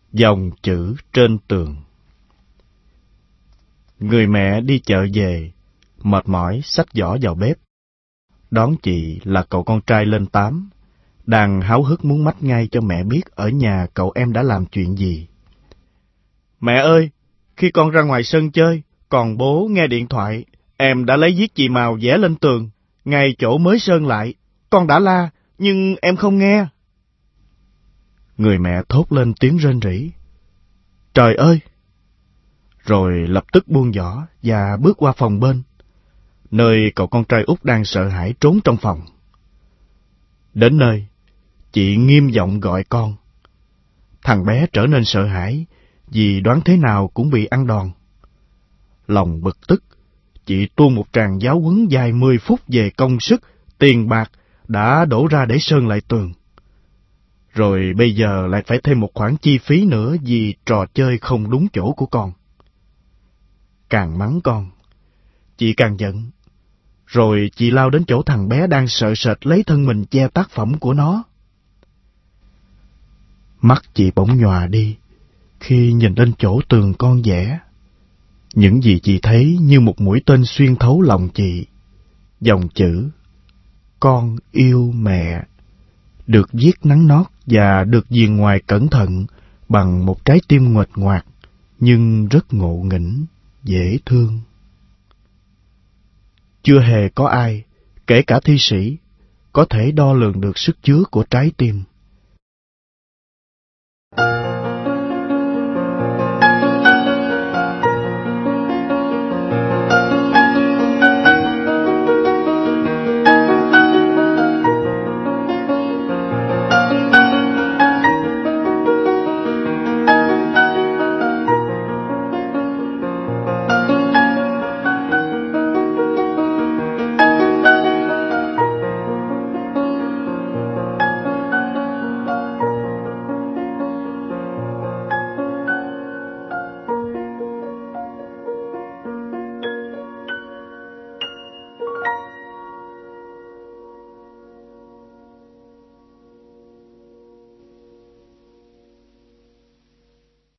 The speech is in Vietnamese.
Dòng chữ trên tường. Người mẹ đi chợ về, mệt mỏi xách giỏ vào bếp. Đón chị là cậu con trai lên 8, đang háo hức muốn mách ngay cho mẹ biết ở nhà cậu em đã làm chuyện gì. Mẹ ơi, khi con ra ngoài sân chơi, còn bố nghe điện thoại, em đã lấy viết chì màu vẽ lên tường, ngay chỗ mới sơn lại. Con đã la, nhưng em không nghe. Người mẹ thốt lên tiếng rên rỉ. Trời ơi! Rồi lập tức buông giỏ và bước qua phòng bên, nơi cậu con trai út đang sợ hãi trốn trong phòng. Đến nơi, chị nghiêm giọng gọi con. Thằng bé trở nên sợ hãi vì đoán thế nào cũng bị ăn đòn. Lòng bực tức, chị tuôn một tràng giáo huấn dài 10 phút về công sức, tiền bạc đã đổ ra để sơn lại tường. Rồi bây giờ lại phải thêm một khoản chi phí nữa vì trò chơi không đúng chỗ của con. Càng mắng con, chị càng giận. Rồi chị lao đến chỗ thằng bé đang sợ sệt lấy thân mình che tác phẩm của nó. Mắt chị bỗng nhòa đi khi nhìn lên chỗ tường con vẽ. Những gì chị thấy như một mũi tên xuyên thấu lòng chị. Dòng chữ con yêu mẹ được viết nắn nót và được viền ngoài cẩn thận bằng một trái tim nguệch ngoạc nhưng rất ngộ nghĩnh, dễ thương. Chưa hề có ai, kể cả thi sĩ, có thể đo lường được sức chứa của trái tim.